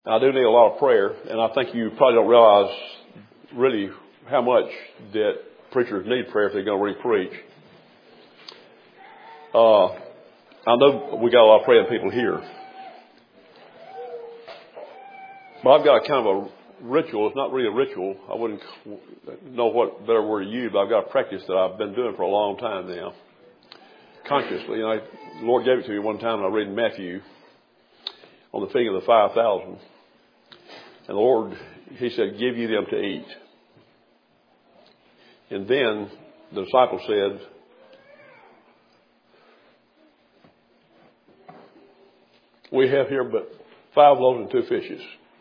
I do need a lot of prayer, and I think you probably don't realize really how much that preachers need prayer if they're going to re-preach. I know we got a lot of praying people here, but I've got a kind of a ritual. It's not really a ritual. I wouldn't know what better word to use, but I've got a practice that I've been doing for a long time now, consciously. And the Lord gave it to me one time, and I read in Matthew on the feeding of the 5,000. And the Lord, He said, give you them to eat. And then the disciples said, we have here but 5 loaves and 2 fishes.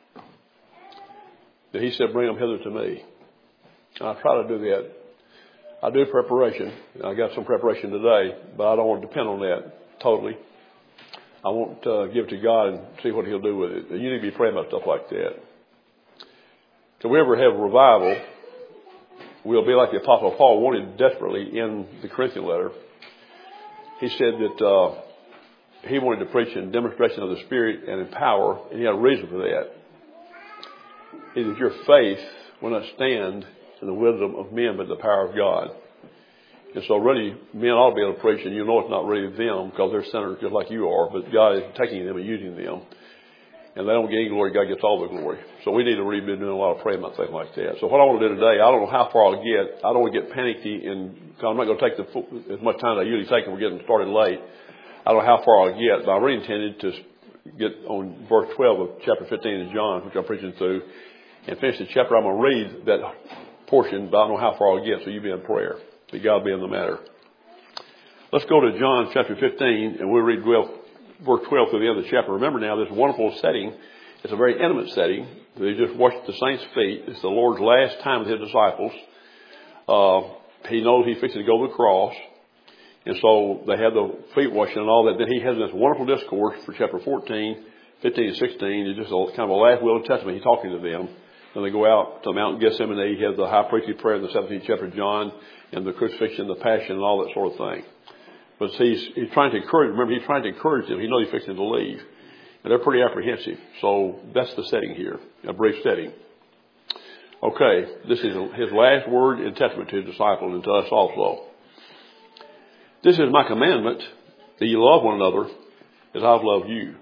And He said, bring them hither to me. And I try to do that. I do preparation. I got some preparation today, but I don't want to depend on that totally. I want to give it to God and see what He'll do with it. You need to be praying about stuff like that. If we ever have a revival, we'll be like the Apostle Paul wanted desperately in the Corinthian letter. He said that he wanted to preach in demonstration of the Spirit and in power, and he had a reason for that. He said, your faith will not stand in the wisdom of men, but the power of God. And so really, men ought to be able to preach, and you know it's not really them because they're sinners just like you are, but God is taking them and using them. And they don't get any glory, God gets all the glory. So we need to really be doing a lot of praying about things like that. So what I want to do today, I don't know how far I'll get. I don't want to get panicky, and I'm not going to take as much time as I usually take, and we're getting started late. I don't know how far I'll get, but I really intended to get on verse 12 of chapter 15 of John, which I'm preaching through, and finish the chapter. I'm going to read that portion, but I don't know how far I'll get, so you be in prayer. That God be in the matter. Let's go to John chapter 15, and we'll read verse 12 through the end of the chapter. Remember now, this wonderful setting. It's a very intimate setting. They just washed the saints' feet. It's the Lord's last time with His disciples. He knows He's fixing to go to the cross. And so they have the feet washing and all that. Then He has this wonderful discourse for chapter 14, 15, and 16. It's just kind of a last will and testament. He's talking to them. Then they go out to Mount Gethsemane. He has the high priestly prayer in the 17th chapter of John, and the crucifixion, the passion, and all that sort of thing. But he's trying to encourage, remember, He's trying to encourage them. He knows He's fixing to leave. And they're pretty apprehensive. So that's the setting here, a brief setting. Okay, this is His last word and testament to His disciples and to us also. This is my commandment, that you love one another as I've loved you.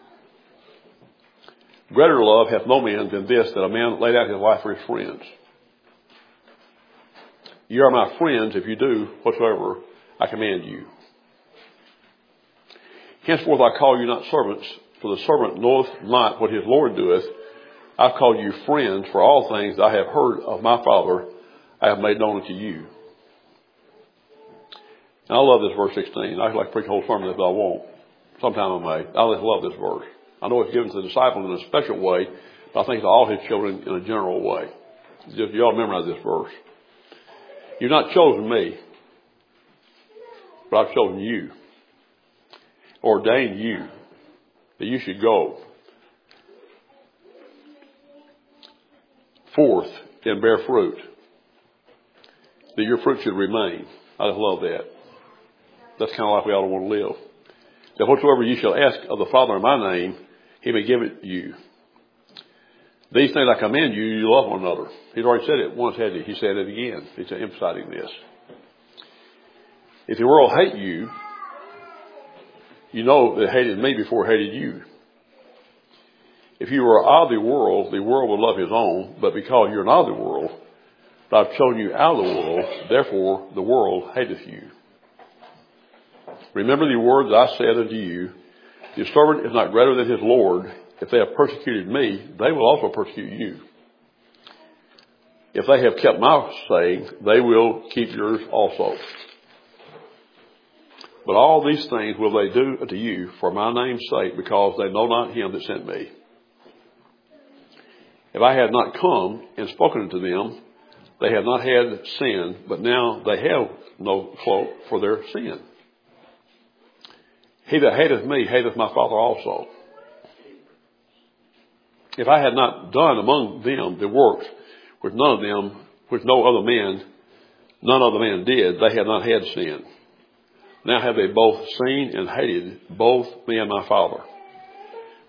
Greater love hath no man than this, that a man laid out his life for his friends. You are my friends if you do whatsoever I command you. Henceforth I call you not servants, for the servant knoweth not what his Lord doeth. I've called you friends, for all things that I have heard of my Father I have made known unto you. And I love this verse 16. I like to preach a whole sermon if I won't. Sometime I may. I just love this verse. I know it's given to the disciples in a special way, but I think to all His children in a general way. Just you all memorize this verse. You've not chosen me, but I've chosen you. Ordained you that you should go forth and bear fruit, that your fruit should remain. I just love that. That's kind of like we ought to want to live. That whatsoever you shall ask of the Father in my name, He may give it you. These things I command you, you love one another. He's already said it once, hadn't He? He said it again. He's emphasizing this. If the world hate you, you know that it hated me before it hated you. If you were of the world would love his own, but because you're not of the world, but I've chosen you out of the world, therefore the world hateth you. Remember the words I said unto you, the servant is not greater than his Lord. If they have persecuted me, they will also persecute you. If they have kept my saying, they will keep yours also. But all these things will they do unto you for my name's sake, because they know not Him that sent me. If I had not come and spoken unto them, they had not had sin, but now they have no cloak for their sin. He that hateth me hateth my Father also. If I had not done among them the works which none other man did, they had not had sin. Now have they both seen and hated both me and my Father.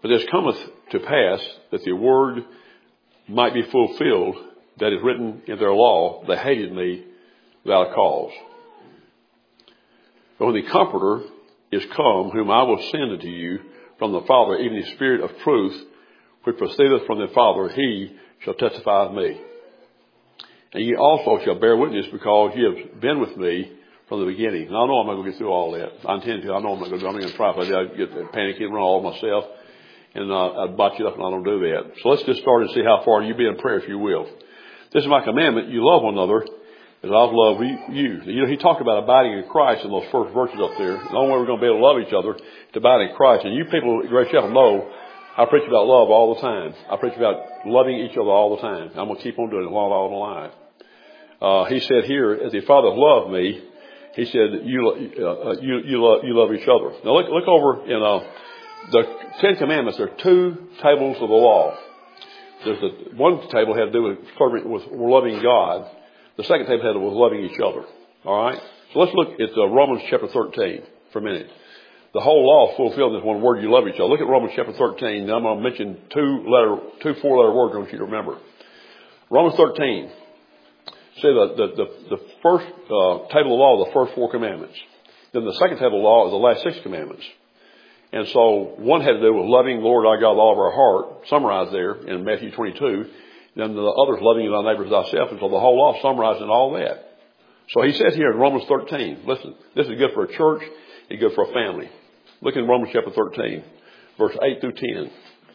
But this cometh to pass that the word might be fulfilled that is written in their law, they hated me without a cause. But when the Comforter is come, whom I will send unto you from the Father, even the Spirit of truth, which proceedeth from the Father, he shall testify of me. And ye also shall bear witness, because ye have been with me from the beginning. And I know I'm not going to get through all that. I intend to. I know I'm not going to. I'm going to try. But I get panicky and run all myself, and I'd botch it up, and I don't do that. So let's just start and see how far you be in prayer, if you will. This is my commandment: you love one another as I've loved you. You know, he talked about abiding in Christ in those first verses up there. The only way we're going to be able to love each other is to abide in Christ. And you people at Grace Chapel know I preach about love all the time. I preach about loving each other all the time. I'm going to keep on doing it while I'm alive. He said here, as the Father loved me, he said, you love each other. Now look over in the Ten Commandments. There are two tables of the law. There's one table had to do with loving God. The second table had to do with loving each other. All right. So let's look at Romans chapter 13 for a minute. The whole law is fulfilled in this one word: you love each other. Look at Romans chapter 13. Now I'm going to mention two four-letter words I want you to remember. Romans 13. See, the first table of law, the first four commandments. Then the second table of law is the last 6 commandments. And so one had to do with loving the Lord our God with all of our heart, summarized there in Matthew 22. Then the others, loving thy neighbor as thyself. And so the whole law summarized in all that. So he says here in Romans 13, listen, this is good for a church, it's good for a family. Look in Romans chapter 13, verse 8 through 10.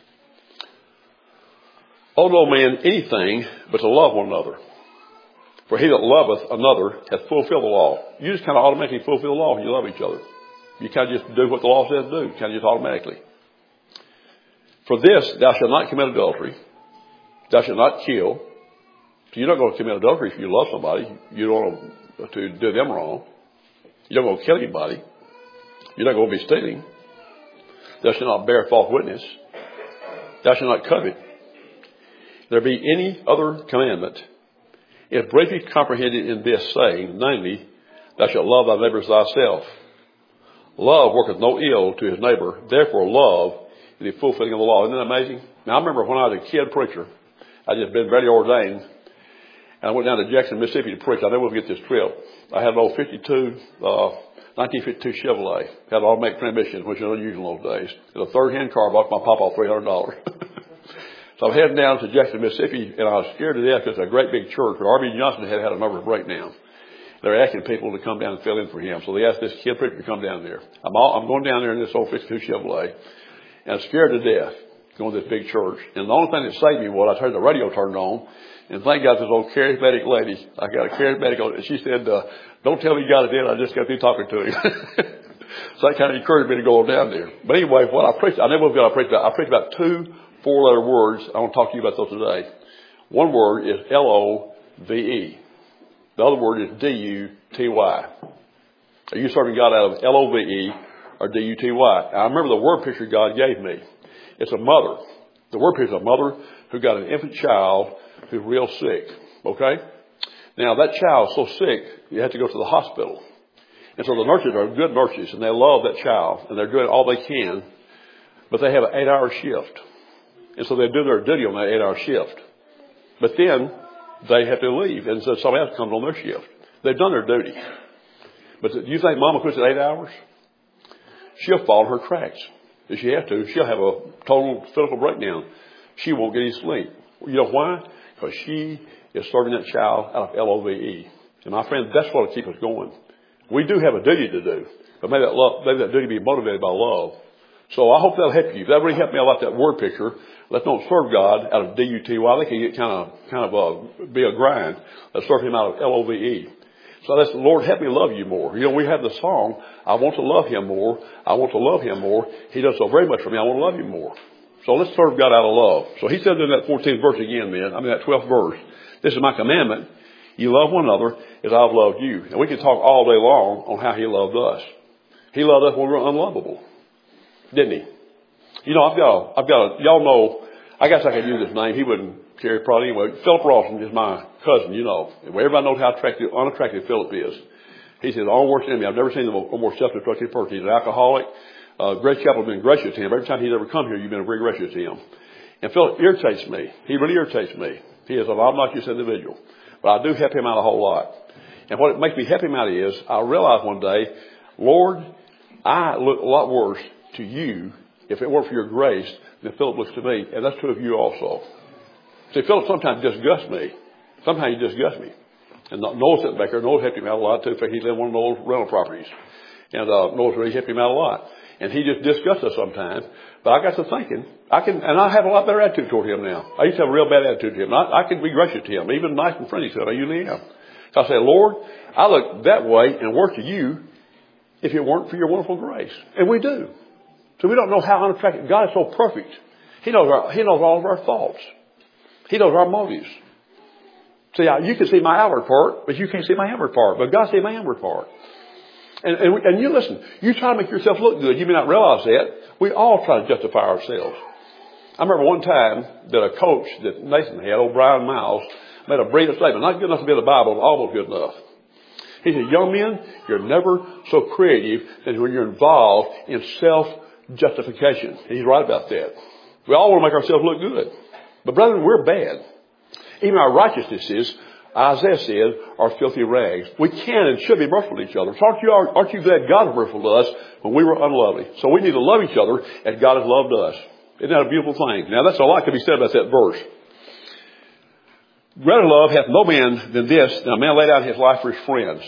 Owe no man anything but to love one another. For he that loveth another hath fulfilled the law. You just kind of automatically fulfill the law when you love each other. You kind of just do what the law says to do, kind of just automatically. For this, thou shalt not commit adultery. Thou shalt not kill. So you're not going to commit adultery if you love somebody. You don't want to do them wrong. You're not going to kill anybody. You're not going to be stealing. Thou shalt not bear false witness. Thou shalt not covet. If there be any other commandment, it briefly comprehended in this saying, namely, thou shalt love thy neighbor as thyself. Love worketh no ill to his neighbor. Therefore, love is the fulfilling of the law. Isn't that amazing? Now, I remember when I was a kid preacher, I just been very ordained, and I went down to Jackson, Mississippi to preach. I never will forget this trip. I had an old 1952 Chevrolet. Had an automatic transmission, which was unusual in those days. It was a third-hand car. Bought my papa $300. So I'm heading down to Jackson, Mississippi, and I was scared to death because it's a great big church where R.B. Johnson had a nervous breakdown. They're asking people to come down and fill in for him. So they asked this kid preacher to come down there. I'm going down there in this old 52 Chevrolet, and I'm scared to death going to this big church. And the only thing that saved me was I turned the radio turned on, and thank God this old charismatic lady. I got a charismatic, and she said, don't tell me you got it in. I just got through talking to him. So that kind of encouraged me to go on down there. But anyway, what I preached, I never will forget I preached about 2 4-letter words. I want to talk to you about those today. One word is L-O-V-E. The other word is D-U-T-Y. Are you serving God out of L-O-V-E or D-U-T-Y? I remember the word picture God gave me. It's a mother. The word picture is a mother who got an infant child who's real sick. Okay? Now, that child's so sick, you have to go to the hospital. And so the nurses are good nurses, and they love that child, and they're doing all they can, but they have an 8-hour shift. And so they do their duty on that 8-hour shift. But then they have to leave, and so somebody else comes on their shift. They've done their duty. But do you think Mama quits at 8 hours? She'll fall in her tracks. If she has to, she'll have a total physical breakdown. She won't get any sleep. You know why? Because she is serving that child out of L-O-V-E. And my friend, that's what will keep us going. We do have a duty to do, but maybe that duty be motivated by love. So I hope that'll help you. If that really helped me, I like that word picture. Let's don't serve God out of D-U-T-Y. They can get kind of be a grind. Let's serve Him out of L-O-V-E. So that's, Lord, help me love you more. You know, we have the song, I want to love Him more. I want to love Him more. He does so very much for me. I want to love Him more. So let's serve God out of love. So He said in that 14th verse again, that 12th verse, this is my commandment. You love one another as I've loved you. And we can talk all day long on how He loved us. He loved us when we were unlovable. Didn't He? You know, y'all know, I guess I could use his name. He wouldn't care probably anyway. Philip Rawson is my cousin, you know. Everybody knows how unattractive Philip is. He said, the only worst enemy, I've never seen a more self-destructive person. He's an alcoholic. Grace Chapel has been gracious to him. Every time he's ever come here, you've been very gracious to him. And Philip irritates me. He really irritates me. He is an obnoxious individual. But I do help him out a whole lot. And what it makes me help him out is, I realize one day, Lord, I look a lot worse to you if it weren't for your grace than Philip looks to me. And that's true of you also. See, Philip sometimes disgusts me. Sometimes he disgusts me. And Noah sitting back there. Noah helped him out a lot too. In fact, he lived on one of Noah's rental properties. And Noah's really helped him out a lot. And he just disgusts us sometimes. But I got to thinking, I have a lot better attitude toward him now. I used to have a real bad attitude to him. I can be gracious to him, even nice and friendly to him. I usually am. So I say, Lord, I look that way and work to you if it weren't for your wonderful grace. And we do. So we don't know how unattractive. God is so perfect. He knows all of our thoughts. He knows our motives. See, you can see my outward part, but you can't see my inward part. But God sees my inward part. And you listen, you try to make yourself look good. You may not realize that. We all try to justify ourselves. I remember one time that a coach that Nathan had, old Brian Miles, made a brilliant statement. Not good enough to be in the Bible, but almost good enough. He said, young men, you're never so creative as when you're involved in self-justification. And he's right about that. We all want to make ourselves look good. But brethren, we're bad. Even our righteousnesses, Isaiah said, are filthy rags. We can and should be merciful to each other. So aren't you glad God was merciful to us when we were unlovely? So we need to love each other as God has loved us. Isn't that a beautiful thing? Now that's a lot to be said about that verse. Greater love hath no man than this, that a man lay down his life for his friends.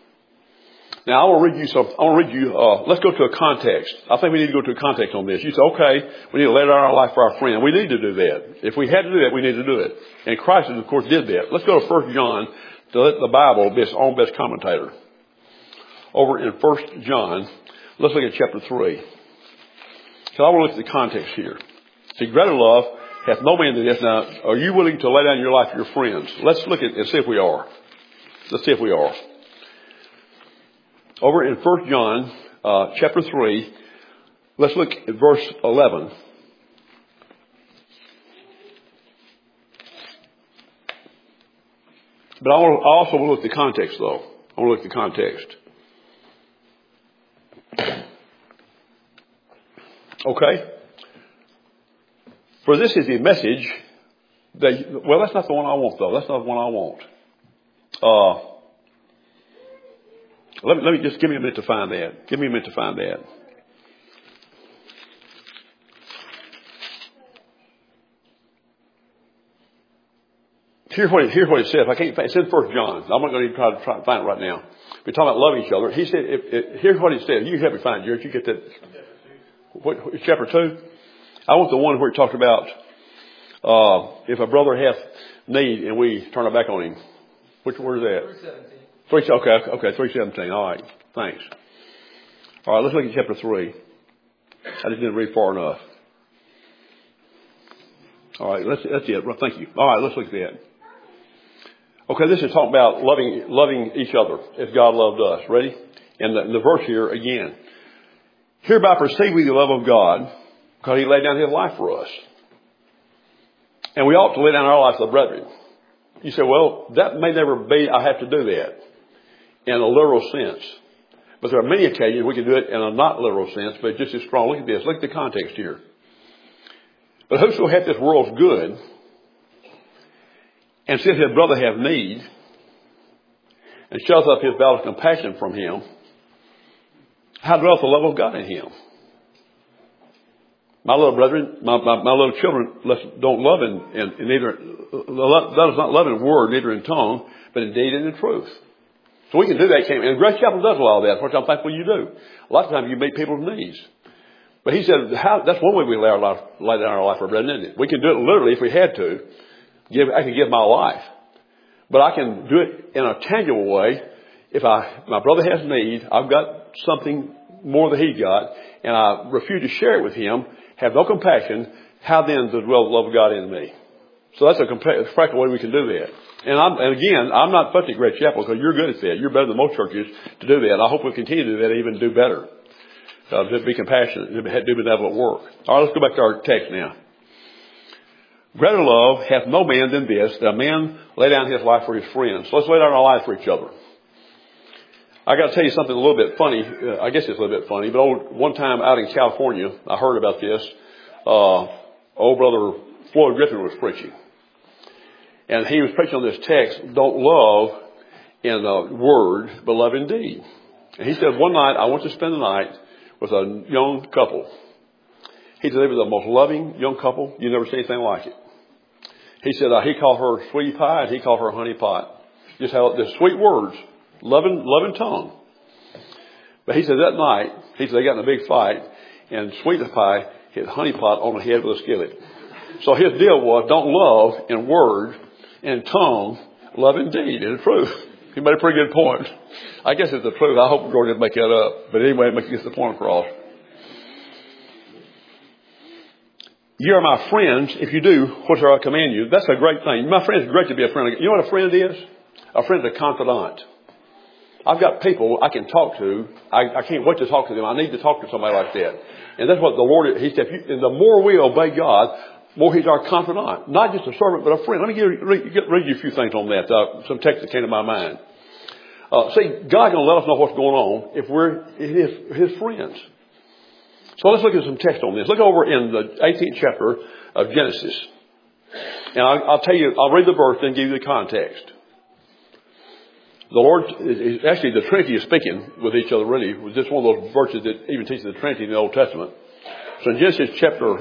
Now I want to read you something. Let's go to a context. I think we need to go to a context on this. You say, okay, we need to lay down our life for our friend. We need to do that. If we had to do that, we need to do it. And Christ, of course, did that. Let's go to 1 John to let the Bible be its own best commentator. Over in 1 John, let's look at chapter 3. So I want to look at the context here. See, greater love hath no man than this. Now, are you willing to lay down your life for your friends? Let's look at and see if we are. Let's see if we are. Over in 1 John, chapter 3, let's look at verse 11. But I also want to look at the context, though. I want to look at the context. Okay? For this is the message that, well, that's not the one I want, though. That's not the one I want. Let me just give me a minute to find that. Give me a minute to find that. Here's what it says. I can't find it. It's in 1 John. I'm not going to try to find it right now. We're talking about loving each other. He said, here's what it said. You help me find it, Jared. You get that? What, chapter 2? I want the one where it talks about if a brother hath need and we turn our back on him. Which word is that? 3:17. Okay, 3:17. All right, thanks. All right, let's look at chapter 3. I just didn't read far enough. All right, that's it. Thank you. All right, let's look at that. Okay, this is talking about loving each other as God loved us. Ready? And the verse here again. Hereby perceive we the love of God, because He laid down His life for us. And we ought to lay down our life for the brethren. You say, well, that may never be, I have to do that in a literal sense. But there are many occasions we can do it in a not literal sense, but just as strong. Look at this. Look at the context here. But whoso hath this world's good, and seeth his brother have need, and shuts up his bowels of compassion from him, how dwelleth the love of God in him? My little brethren, my little children, don't love in neither, does not love in word, neither in tongue, but in deed and in truth. So we can do that. And Grace Chapel does a lot of that, which I'm thankful you do. A lot of times you meet people's needs. But he said, that's one way we lay down our life for brethren, isn't it? We can do it literally if we had to. I can give my life. But I can do it in a tangible way. If my brother has need, I've got something more than he got, and I refuse to share it with him, have no compassion, how then does the love of God in me? So that's a practical way we can do that. And again, I'm not fussing at Great Chapel because you're good at that. You're better than most churches to do that. I hope we'll continue to do that and even do better. To be compassionate, to do benevolent work. All right, let's go back to our text now. Greater love hath no man than this, that a man lay down his life for his friends. So let's lay down our life for each other. I got to tell you something a little bit funny. I guess it's a little bit funny, but one time out in California, I heard about this. Old brother Floyd Griffin was preaching. And he was preaching on this text, don't love in word, but love in deed. And he said, one night, I went to spend the night with a young couple. He said they were the most loving young couple. You never seen anything like it. He said he called her sweetie pie and he called her honey pot. Just how the sweet words, loving tongue. But he said that night, he said they got in a big fight and sweetie pie hit honey pot on the head with a skillet. So his deal was don't love in word and tongue, love in deed. It's the truth. He made a pretty good point. I guess it's the truth. I hope George didn't make that up. But anyway, it gets the point across. You are my friends if you do whatsoever I command you. That's a great thing. My friend, it's great to be a friend. You know what a friend is? A friend is a confidant. I've got people I can talk to. I can't wait to talk to them. I need to talk to somebody like that. And that's what the Lord, He said, and the more we obey God, more He's our confidant. Not just a servant, but a friend. Let me read you a few things on that. Some text that came to my mind. See, God's going to let us know what's going on if we're His friends. So let's look at some text on this. Look over in the 18th chapter of Genesis. And I'll tell you, I'll read the verse and give you the context. The Lord, actually the Trinity is speaking with each other really. It was just one of those verses that even teaches the Trinity in the Old Testament. So in Genesis chapter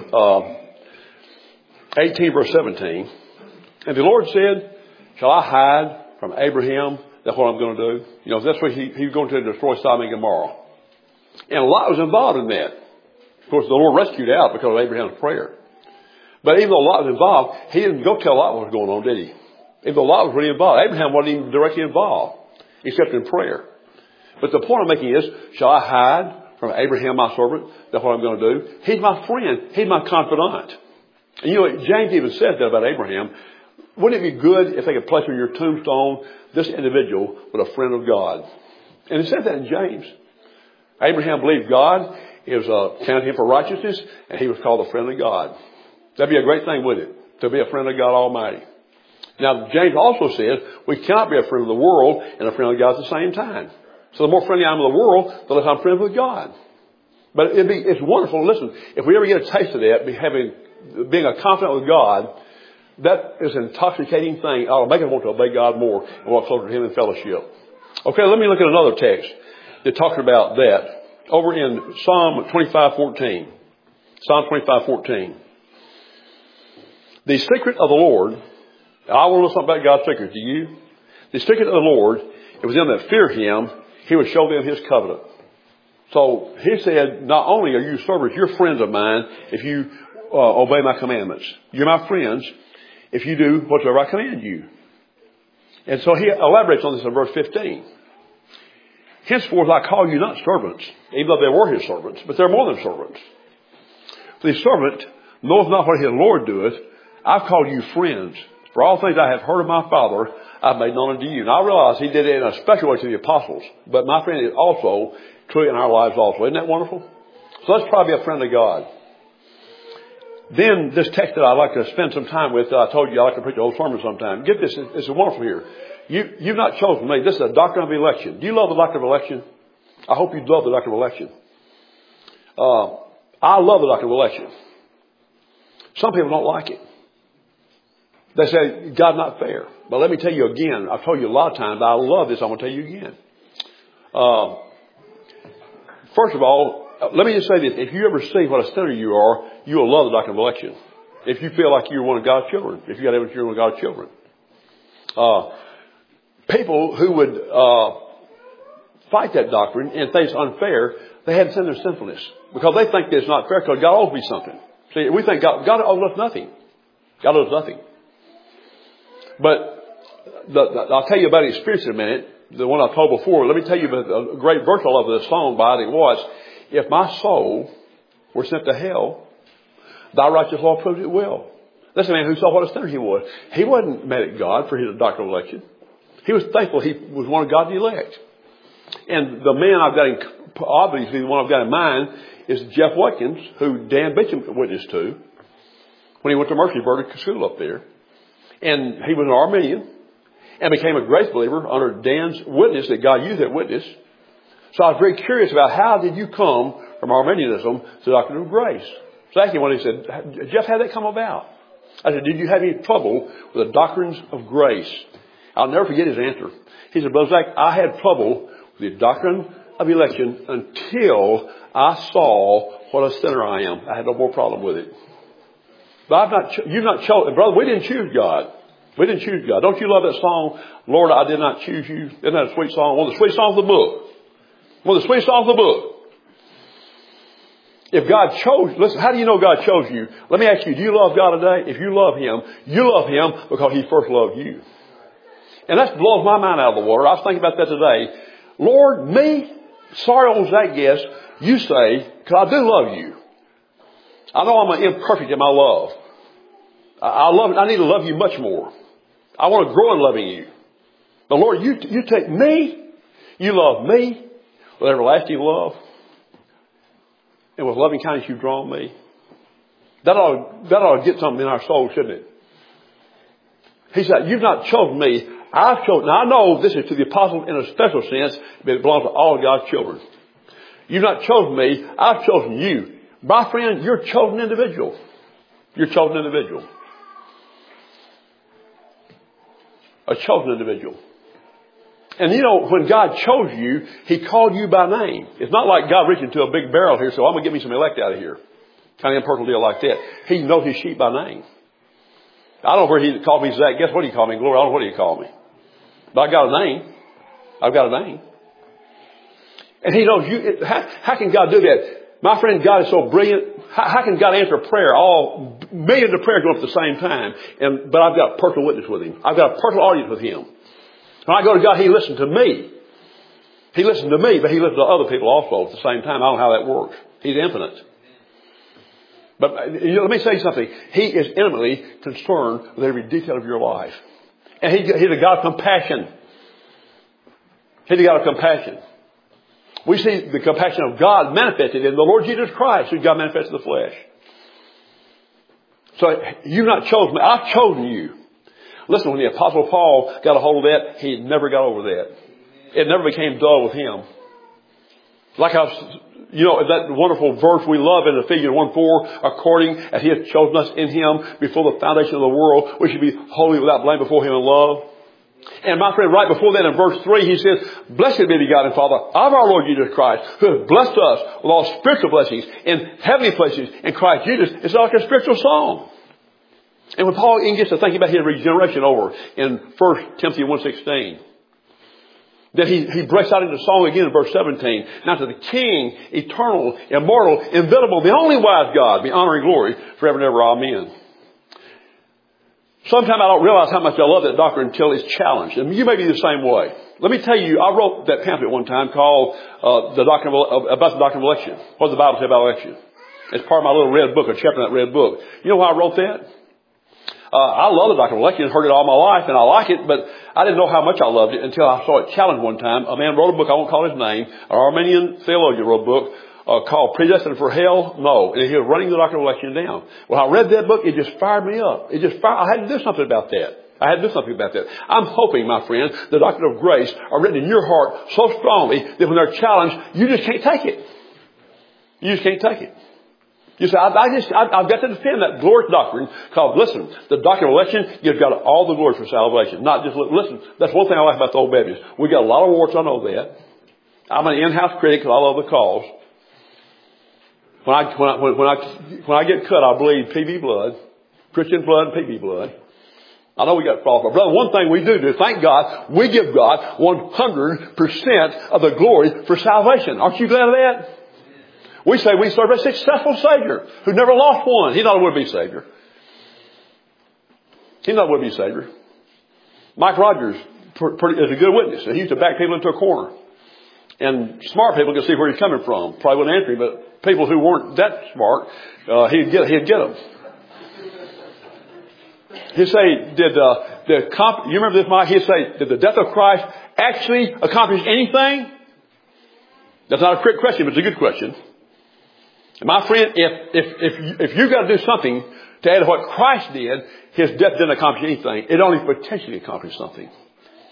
18 verse 17, and the Lord said, shall I hide from Abraham? That's what I'm going to do. You know, that's what he's going to destroy Sodom and Gomorrah. And Lot was involved in that. Of course, the Lord rescued out because of Abraham's prayer. But even though Lot was involved, he didn't go tell Lot what was going on, did he? Even though Lot was really involved. Abraham wasn't even directly involved, except in prayer. But the point I'm making is, shall I hide from Abraham, my servant? That's what I'm going to do. He's my friend. He's my confidant. And you know, James even said that about Abraham. Wouldn't it be good if they could place on your tombstone, this individual was a friend of God? And it said that in James. Abraham believed God. It was counted him for righteousness, and he was called a friend of God. That'd be a great thing, wouldn't it? To be a friend of God Almighty. Now, James also says we cannot be a friend of the world and a friend of God at the same time. So the more friendly I am with the world, the less I'm friends with God. But it's wonderful. Listen, if we ever get a taste of that, being a confidant with God, that is an intoxicating thing. It'll make us want to obey God more and walk closer to Him in fellowship. Okay, let me look at another text that talks about that. Over in Psalm 25:14. Psalm 25:14. The secret of the Lord, I want to know something about God's secret. Do you? The secret of the Lord, it was them that fear Him, He would show them His covenant. So He said, not only are you servants, you're friends of mine if you obey my commandments. You're my friends if you do whatever I command you. And so He elaborates on this in verse 15. Henceforth I call you not servants, even though they were His servants, but they're more than servants. For the servant knoweth not what his Lord doeth. I've called you friends. For all things I have heard of my Father, I've made known unto you. And I realize He did it in a special way to the apostles, but my friend is also true in our lives also. Isn't that wonderful? So let's probably be a friend of God. Then this text that I'd like to spend some time with, I told you I like to preach a whole sermon sometime. Get this, it's wonderful here. You've not chosen me. This is a doctrine of election. Do you love the doctrine of election? I hope you love the doctrine of election. I love the doctrine of election. Some people don't like it. They say, God's not fair. But let me tell you again, I've told you a lot of times, I love this, I'm going to tell you again. First of all, let me just say this. If you ever see what a sinner you are, you will love the doctrine of election. If you feel like you're one of God's children. If you got evidence you're one of God's children. People who would fight that doctrine and think it's unfair, they haven't seen their sinfulness. Because they think that it's not fair because God owes me something. See, we think God owes us nothing. God owes nothing. But I'll tell you about his experience in a minute. The one I told before. Let me tell you about a great verse I love of this song by Isaac Watts. If my soul were sent to hell, thy righteous law proved it will. That's a man who saw what a sinner he was. He wasn't mad at God for his doctrinal election. He was thankful he was one of God's elect. And the man I've got obviously the one I've got in mind is Jeff Watkins, who Dan Beecham witnessed to when he went to Mercyburg School up there. And he was an Arminian and became a grace believer under Dan's witness that God used that witness. So I was very curious about how did you come from Arminianism to the doctrine of grace? Second one, he said, Jeff, how did that come about? I said, did you have any trouble with the doctrines of grace? I'll never forget his answer. He said, Brother Zach, I had trouble with the doctrine of election until I saw what a sinner I am. I had no more problem with it. But you've not chosen, brother, we didn't choose God. We didn't choose God. Don't you love that song, Lord, I did not choose you? Isn't that a sweet song? One of the sweet songs of the book. One of the sweet songs of the book. If God chose, listen, how do you know God chose you? Let me ask you, do you love God today? If you love Him because He first loved you. And that blows my mind out of the water. I was thinking about that today. Lord, me, sorry old Zach Guest, you say, because I do love you. I know I'm imperfect in my love. I need to love you much more. I want to grow in loving you. But Lord, you take me, you love me with everlasting love. And with loving kindness you've drawn me. That ought to get something in our soul, shouldn't it? He said, you've not chosen me. I've chosen. Now I know this is to the apostle in a special sense, but it belongs to all of God's children. You've not chosen me. I've chosen you. My friend, you're a chosen individual. You're a chosen individual. A chosen individual. And you know, when God chose you, He called you by name. It's not like God reaching to a big barrel here, so I'm going to get me some elect out of here. Kind of impersonal deal like that. He knows His sheep by name. I don't know where He called me Zach. Guess what He called me? Glory. I don't know what He called me. But I got a name. I've got a name. And He knows you. How can God do that? My friend, God is so brilliant. How can God answer prayer? All millions of prayers going up at the same time. But I've got a personal witness with Him. I've got a personal audience with Him. When I go to God, He listens to me. He listens to me, but He listens to other people also at the same time. I don't know how that works. He's infinite. But let me say something. He is intimately concerned with every detail of your life. And He's a God of compassion. He's a God of compassion. We see the compassion of God manifested in the Lord Jesus Christ, who God manifested in the flesh. So you've not chosen me. I've chosen you. Listen, when the Apostle Paul got a hold of that, he never got over that. It never became dull with him. Like that wonderful verse we love in Ephesians 1:4, according as He has chosen us in Him before the foundation of the world, we should be holy without blame before Him in love. And my friend, right before that in verse 3, he says, blessed be the God and Father of our Lord Jesus Christ, who has blessed us with all spiritual blessings in heavenly places in Christ Jesus. It's like a spiritual song. And when Paul gets to thinking about his regeneration over in 1 Timothy 1:16, then he breaks out into song again in verse 17. Now to the King, eternal, immortal, invisible, the only wise God, be honor and glory forever and ever. Amen. Sometimes I don't realize how much I love that doctrine until it's challenged. And you may be the same way. Let me tell you, I wrote that pamphlet one time called about the doctrine of election. What does the Bible say about election? It's part of my little red book, a chapter in that red book. You know why I wrote that? I love the doctrine of election. I've heard it all my life, and I like it, but I didn't know how much I loved it until I saw it challenged one time. A man wrote a book, I won't call his name, an Armenian theologian wrote a book called Predestined for Hell? No. And he was running the doctrine of election down. When I read that book, it just fired me up. I had to do something about that. I'm hoping, my friend, the doctrine of grace are written in your heart so strongly that when they're challenged, you just can't take it. You just can't take it. You say, I've got to defend that glorious doctrine called, listen, the doctrine of election gives God all the glory for salvation. Not just, listen, that's one thing I like about the Old Baptists. We got a lot of warts, I know that. I'm an in-house critic because I love the cause. When I get cut, I bleed PB blood, Christian blood and PB blood. I know we got false, but brother, one thing we do is thank God, we give God 100% of the glory for salvation. Aren't you glad of that? We say we serve a successful Savior who never lost one. He's not a would-be Savior. He's not a would-be Savior. Mike Rogers is a good witness. He used to back people into a corner. And smart people could see where he's coming from. Probably wouldn't answer him, but people who weren't that smart, he'd get them. He'd say, you remember this, Mike? He'd say, did the death of Christ actually accomplish anything? That's not a trick question, but it's a good question. And my friend, if you've got to do something to add to what Christ did, His death didn't accomplish anything. It only potentially accomplished something.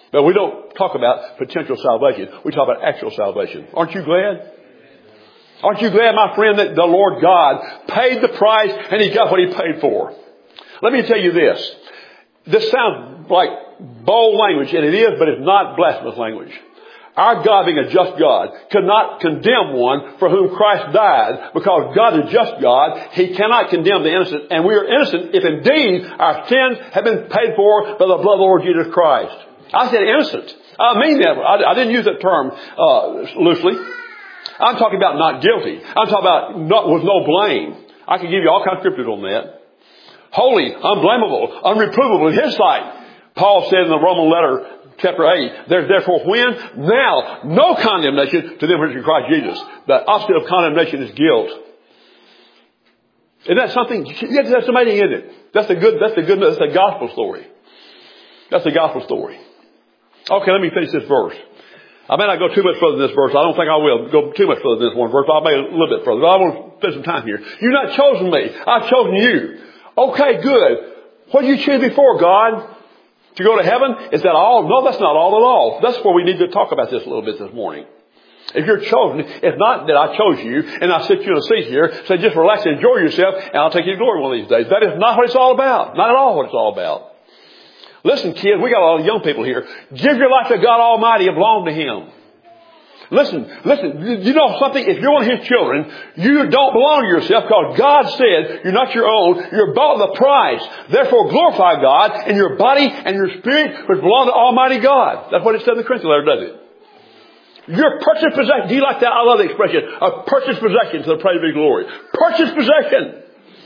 But we don't talk about potential salvation. We talk about actual salvation. Aren't you glad? Aren't you glad, my friend, that the Lord God paid the price and He got what He paid for? Let me tell you this. This sounds like bold language, and it is, but it's not blasphemous language. Our God, being a just God, could not condemn one for whom Christ died, because God is just God. He cannot condemn the innocent, and we are innocent if indeed our sins have been paid for by the blood of the Lord Jesus Christ. I said innocent. I mean that. I didn't use that term loosely. I'm talking about not guilty. I'm talking about with no blame. I can give you all kinds of scriptures on that. Holy, unblameable, unreprovable in His sight. Paul said in the Roman letter, chapter 8, there's therefore now no condemnation to them which are in Christ Jesus. The opposite of condemnation is guilt. Isn't that something? Yes, that's amazing, isn't it? That's the gospel story. That's the gospel story. Okay, let me finish this verse. I may not go too much further than this verse. I don't think I will go too much further than this one verse, but I'll make it a little bit further. But I want to spend some time here. You've not chosen me. I've chosen you. Okay, good. What did you choose me for, God? To go to heaven? Is that all? No, that's not all at all. That's where we need to talk about this a little bit this morning. If you're chosen, it's not that I chose you and I sit you in a seat here, say just relax and enjoy yourself and I'll take you to glory one of these days. That is not what it's all about. Not at all what it's all about. Listen, kids, we got a lot of young people here. Give your life to God Almighty and belong to Him. Listen. You know something? If you're one of His children, you don't belong to yourself, because God said you're not your own. You're bought with a price. Therefore, glorify God in your body and your spirit, which belong to Almighty God. That's what it said in the Corinthian letter, doesn't it? Your purchased possession. Do you like that? I love the expression. A purchased possession to the praise of His glory. Purchased possession.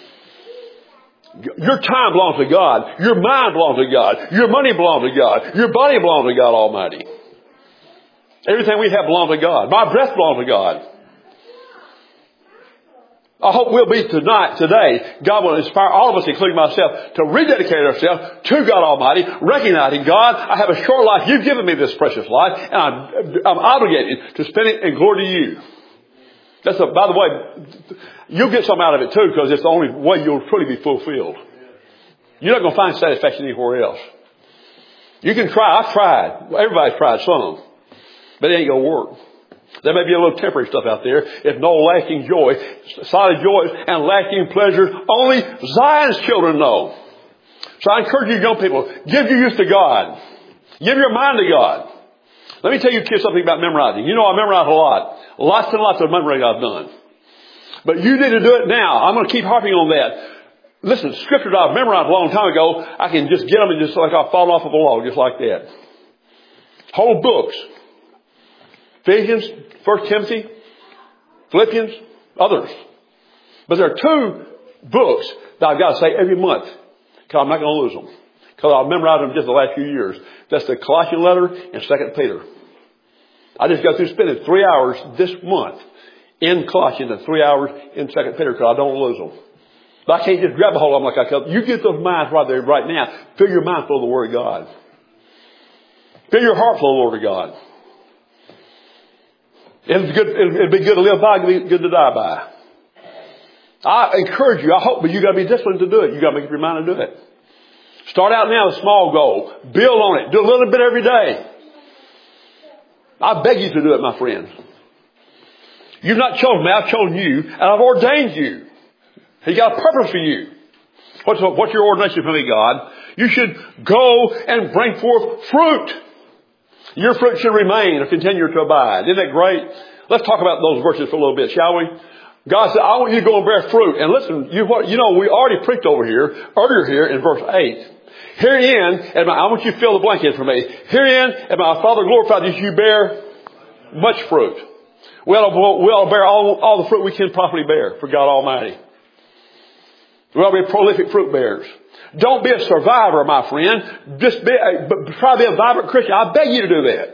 Your time belongs to God. Your mind belongs to God. Your money belongs to God. Your body belongs to God Almighty. Everything we have belongs to God. My breath belongs to God. I hope we'll be today, God will inspire all of us, including myself, to rededicate ourselves to God Almighty, recognizing, God, I have a short life. You've given me this precious life, and I'm obligated to spend it in glory to You. By the way, you'll get something out of it too, because it's the only way you'll truly be fulfilled. You're not going to find satisfaction anywhere else. You can try. I've tried. Everybody's tried some. But it ain't going to work. There may be a little temporary stuff out there. If no lasting joy, solid joy and lasting pleasure, only Zion's children know. So I encourage you young people, give your youth to God. Give your mind to God. Let me tell you kids something about memorizing. You know I memorize a lot. Lots and lots of memorizing I've done. But you need to do it now. I'm going to keep harping on that. Listen, scriptures I've memorized a long time ago, I can just get them and just like I've fallen off of a log, just like that. Whole books. Ephesians, 1 Timothy, Philippians, others. But there are two books that I've got to say every month, because I'm not going to lose them. Because I've memorized them just the last few years. That's the Colossian letter and 2 Peter. I just got through spending 3 hours this month in Colossians and 3 hours in 2 Peter, because I don't lose them. But I can't just grab a hold of them like I can. You get those minds right there, right now. Fill your mind full of the Word of God. Fill your heart full of the Word of God. It'd be good to live by, it'd be good to die by. I encourage you, I hope, but you got to be disciplined to do it. You got to make up your mind to do it. Start out now with a small goal. Build on it. Do a little bit every day. I beg you to do it, my friends. You've not chosen me, I've chosen you, and I've ordained you. He's got a purpose for you. What's your ordination for me, God? You should go and bring forth fruit. Your fruit should remain or continue to abide. Isn't that great? Let's talk about those verses for a little bit, shall we? God said, I want you to go and bear fruit. And listen, we already preached earlier here in verse 8. Herein, I want you to fill the blank in for me. Herein, and my Father glorified that you bear much fruit. We ought to bear all the fruit we can properly bear for God Almighty. We ought to be prolific fruit bearers. Don't be a survivor, my friend. Try to be a vibrant Christian. I beg you to do that.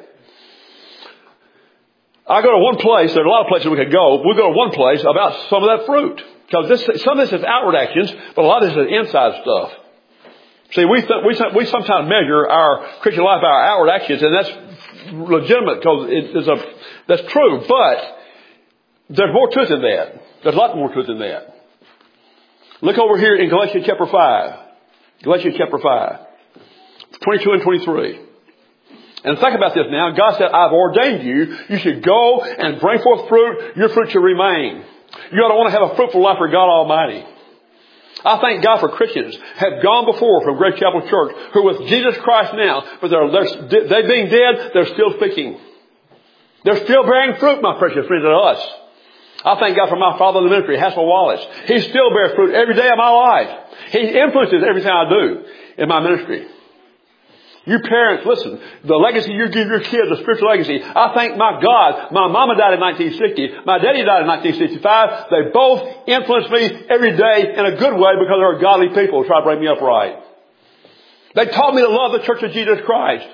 I go to one place. There's a lot of places we could go. We go to one place about some of that fruit. Because some of this is outward actions, but a lot of this is inside stuff. See, we sometimes measure our Christian life by our outward actions, and that's legitimate because that's true. But there's more truth in that. There's a lot more truth in that. Look over here in Galatians chapter 5. Galatians chapter 5, 22 and 23. And think about this now. God said, I've ordained you. You should go and bring forth fruit. Your fruit should remain. You ought to want to have a fruitful life for God Almighty. I thank God for Christians have gone before from Grace Chapel Church who are with Jesus Christ now, but they being dead, they're still speaking. They're still bearing fruit, my precious friends, to us. I thank God for my father in the ministry, Hassel Wallace. He still bears fruit every day of my life. He influences everything I do in my ministry. You parents, listen, the legacy you give your kids, a spiritual legacy. I thank my God. My mama died in 1960. My daddy died in 1965. They both influenced me every day in a good way because they were godly people who try to bring me up right. They taught me to love the Church of Jesus Christ.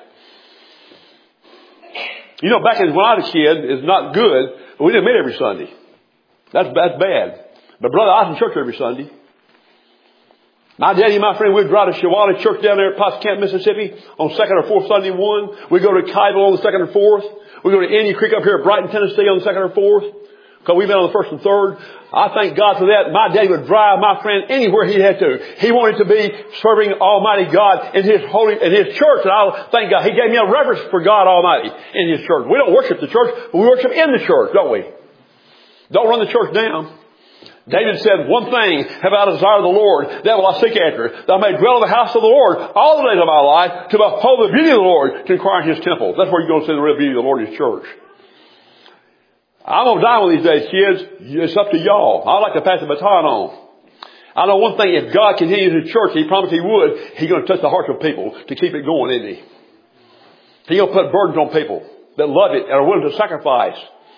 You know, back when I was a kid, it's not good, but we didn't meet every Sunday. That's bad. But brother, I was in church every Sunday. My daddy and my friend, we'd drive to Shawali Church down there at Potts Camp, Mississippi on second or fourth Sunday one. We go to Kybel on the second or fourth. We go to Indian Creek up here at Brighton, Tennessee on the second or fourth. Because we've been on the first and third. I thank God for that. My daddy would drive my friend anywhere he had to. He wanted to be serving Almighty God in His church. And I thank God. He gave me a reverence for God Almighty in His church. We don't worship the church, but we worship in the church, don't we? Don't run the church down. David said, one thing have I desired of the Lord, that will I seek after, that I may dwell in the house of the Lord all the days of my life, to behold the beauty of the Lord, to inquire in His temple. That's where you're going to see the real beauty of the Lord, His church. I'm going to die one of these days, kids. It's up to y'all. I'd like to pass the baton on. I know one thing, if God continues His church, He promised He would, He's going to touch the hearts of people to keep it going, isn't He? He's going to put burdens on people that love it and are willing to sacrifice.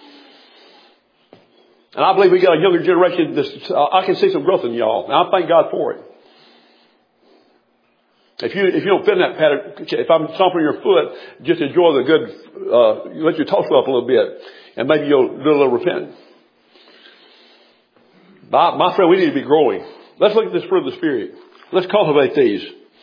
And I believe we got a younger generation I can see some growth in y'all. And I thank God for it. If you don't fit in that pattern, if I'm stomping your foot, just enjoy the good, let your toes go up a little bit. And maybe you'll do a little repenting. My friend, we need to be growing. Let's look at this fruit of the Spirit. Let's cultivate these.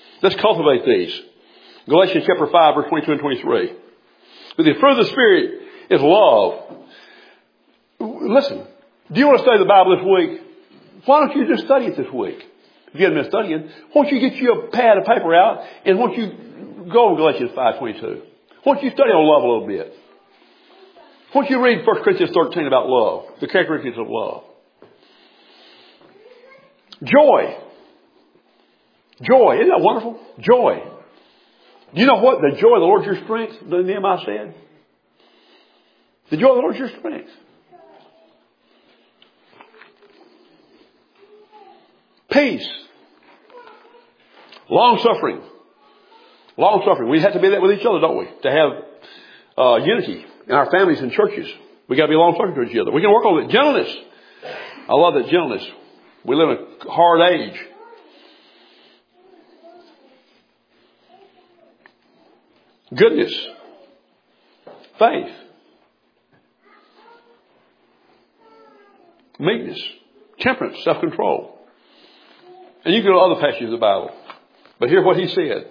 Galatians chapter 5, verse 22 and 23. But the fruit of the Spirit is love. Listen. Do you want to study the Bible this week? Why don't you just study it this week? If you haven't been studying, why don't you get you a pad of paper out and why don't you go to Galatians 5:22? Why don't you study on love a little bit? Why don't you read 1 Corinthians 13 about love, the characteristics of love? Joy. Isn't that wonderful? Joy. Do you know what? The joy of the Lord is your strength, Nehemiah said. The joy of the Lord is your strength. Peace. Long-suffering. We have to be that with each other, don't we? To have unity in our families and churches. We got to be long-suffering to each other. We can work on it. Gentleness. I love that gentleness. We live in a hard age. Goodness. Faith. Meekness. Temperance. Self-control. And you can go to other passages of the Bible. But hear what he said.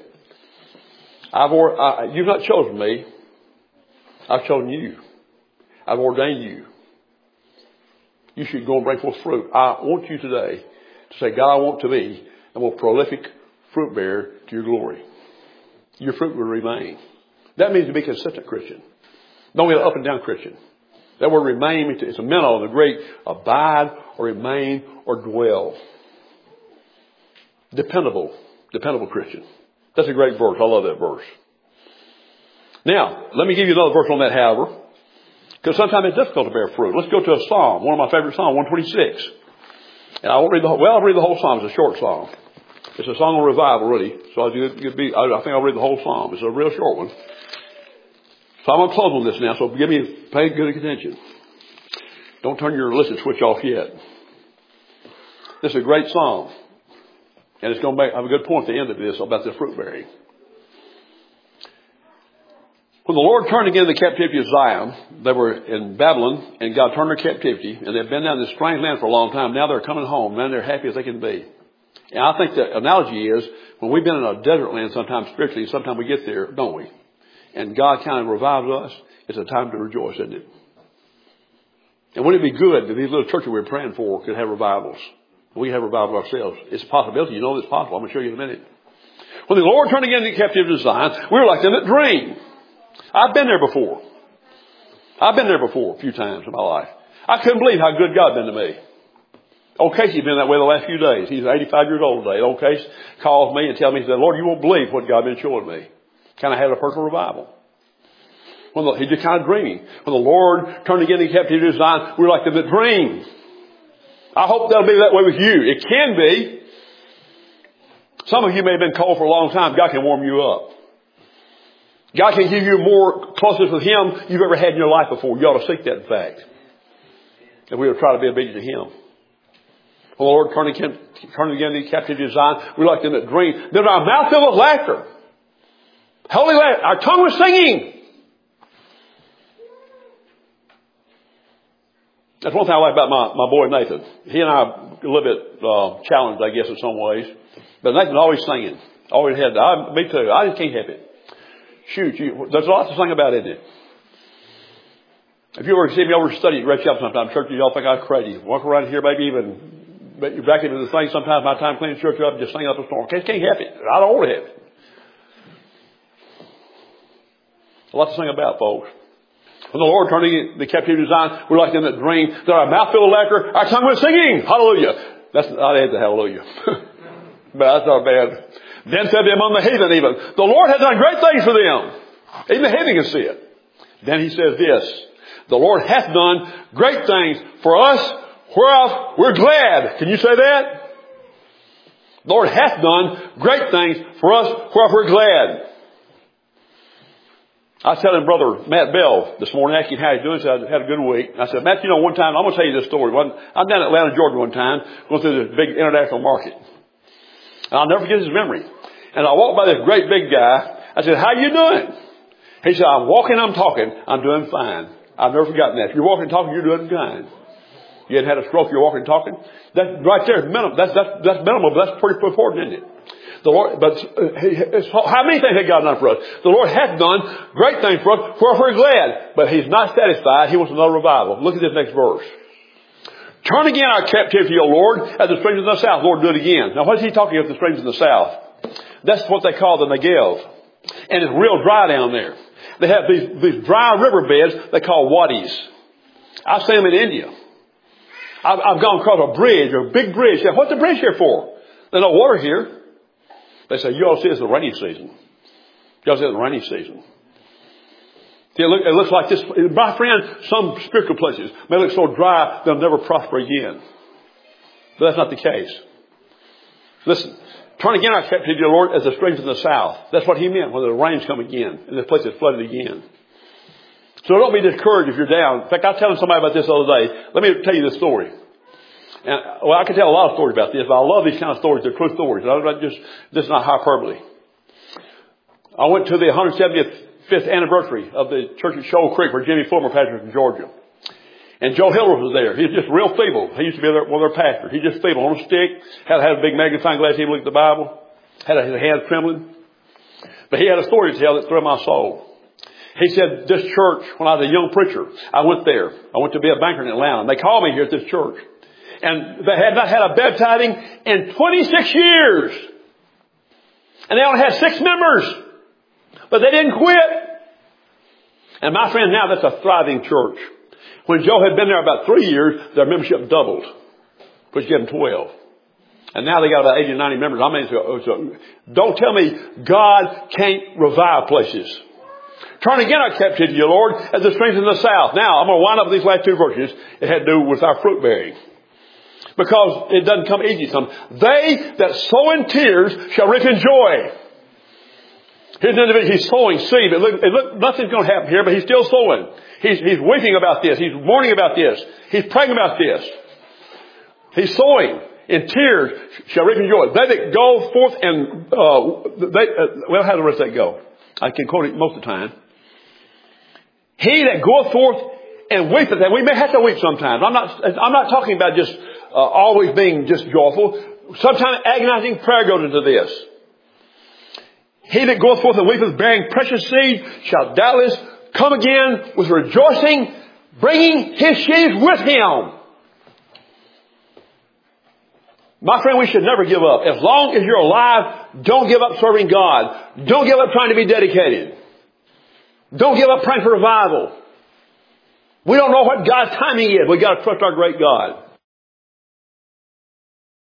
You've not chosen me. I've chosen you. I've ordained you. You should go and bring forth fruit. I want you today to say, God, I want to be a more prolific fruit bearer to your glory. Your fruit will remain. That means to be a consistent Christian. Don't be an up and down Christian. That word remain, it's a minnow in the Greek. Abide or remain or dwell. Dependable Christian. That's a great verse. I love that verse. Now, let me give you another verse on that, however, because sometimes it's difficult to bear fruit. Let's go to a psalm, one of my favorite psalms, 126. And I won't read I'll read the whole psalm. It's a short psalm. It's a song of revival, really. So I think I'll read the whole psalm. It's a real short one. So I'm going to close on this now, so pay good attention. Don't turn your listen switch off yet. This is a great psalm. And it's going to have a good point at the end of this about the fruit bearing. When the Lord turned again the captivity of Zion, they were in Babylon, and God turned their captivity, and they've been down in this strange land for a long time. Now they're coming home, and they're happy as they can be. And I think the analogy is, when we've been in a desert land sometimes spiritually, sometimes we get there, don't we? And God kind of revives us. It's a time to rejoice, isn't it? And wouldn't it be good if these little churches we were praying for could have revivals? We have revival ourselves. It's a possibility. You know it's possible. I'm going to show you in a minute. When the Lord turned again the captivity of Zion, we were like them that dream. I've been there before. I've been there before a few times in my life. I couldn't believe how good God been to me. Old Casey's been that way the last few days. He's 85 years old today. Old Casey calls me and tells me, he said, Lord, you won't believe what God been showing me. Kind of had a personal revival. He's just kind of dreaming. When the Lord turned again in captivity to Zion, we were like them that dream. I hope that'll be that way with you. It can be. Some of you may have been cold for a long time. God can warm you up. God can give you more closeness with Him you've ever had in your life before. You ought to seek that, in fact. And we will try to be obedient to Him. The Lord turned again in captivity to Zion. We like them that dream. Then our mouth filled with laughter. Holy laughter. Our tongue was singing. That's one thing I like about my boy Nathan. He and I are a little bit challenged, I guess, in some ways. But Nathan's always singing. Always had that. Me too. I just can't help it. Shoot, there's lots to sing about, isn't it? If you ever see me over studying at Red Chapel sometime, church, y'all think I'm crazy. Walk around here, maybe even back into the thing. Sometimes my time cleaning church up, just sing up a storm. Can't help it. I don't want to help it. A lot to sing about, folks. When the Lord turned the captivity to Zion, we're like them that dream. That our mouth filled with laughter, our tongue was singing. Hallelujah. I had the hallelujah. But that's not bad. Then said they among the heathen even, the Lord has done great things for them. Even the heathen can see it. Then he says this, the Lord hath done great things for us, whereof we're glad. Can you say that? The Lord hath done great things for us, whereof we're glad. I was telling Brother Matt Bell this morning, asking how he's doing. He said, I had a good week. I said, Matt, one time, I'm going to tell you this story. I'm down in Atlanta, Georgia one time, going through this big international market. And I'll never forget his memory. And I walked by this great big guy. I said, how you doing? He said, I'm walking, I'm talking. I'm doing fine. I've never forgotten that. If you're walking and talking, you're doing fine. You hadn't had a stroke, you're walking and talking. That right there is minimal. That's minimal, but that's pretty important, isn't it? The Lord, but how many things has God done for us? The Lord hath done great things for us, wherefore we're glad. But He's not satisfied. He wants another revival. Look at this next verse. Turn again our captivity, O Lord, as the streams in the south. Lord, do it again. Now, what is He talking about the streams in the south? That's what they call the Negev. And it's real dry down there. They have these dry river beds they call wadis. I've seen them in India. I've gone across a bridge, a big bridge. What's the bridge here for? There's no water here. They say, you all see it's the rainy season. You all see it's the rainy season. See, it looks like this. My friend, some spiritual places may look so dry they'll never prosper again. But that's not the case. Listen, turn again our captivity, O Lord, as the streams in the south. That's what He meant when the rains come again and this place is flooded again. So don't be discouraged if you're down. In fact, I was telling somebody about this the other day. Let me tell you this story. And, I can tell a lot of stories about this, but I love these kind of stories. They're true stories. This is not hyperbole. I went to the 175th anniversary of the church at Shoal Creek where Jimmy Fulmer pastored in Georgia. And Joe Hiller was there. He was just real feeble. He used to be one of their pastors. He just feeble on a stick. Had a big magnifying glass. He looked at the Bible. Had his hands trembling. But he had a story to tell that thrilled my soul. He said, this church, when I was a young preacher, I went there. I went to be a banker in Atlanta. And they called me here at this church. And they had not had a baptizing in 26 years. And they only had 6 members. But they didn't quit. And my friend, now that's a thriving church. When Joe had been there about 3 years, their membership doubled, which gave them 12. And now they got about 80 or 90 members. I mean, so don't tell me God can't revive places. Turn again our captivity, O Lord, as the streams in the south. Now, I'm going to wind up with these last 2 verses. It had to do with our fruit bearing. Because it doesn't come easy. They that sow in tears shall reap in joy. Here's an individual, he's sowing seed. Look, nothing's going to happen here, but he's still sowing. He's weeping about this. He's mourning about this. He's praying about this. He's sowing in tears shall reap in joy. They that go forth and, well, how does the rest of that go? I can quote it most of the time. He that goeth forth and weepeth, and we may have to weep sometimes. I'm not talking about just always being just joyful. Sometimes agonizing prayer goes into this. He that goeth forth and weepeth, bearing precious seed, shall doubtless come again with rejoicing, bringing his sheaves with him. My friend, we should never give up. As long as you're alive, don't give up serving God. Don't give up trying to be dedicated. Don't give up praying for revival. We don't know what God's timing is. We've got to trust our great God.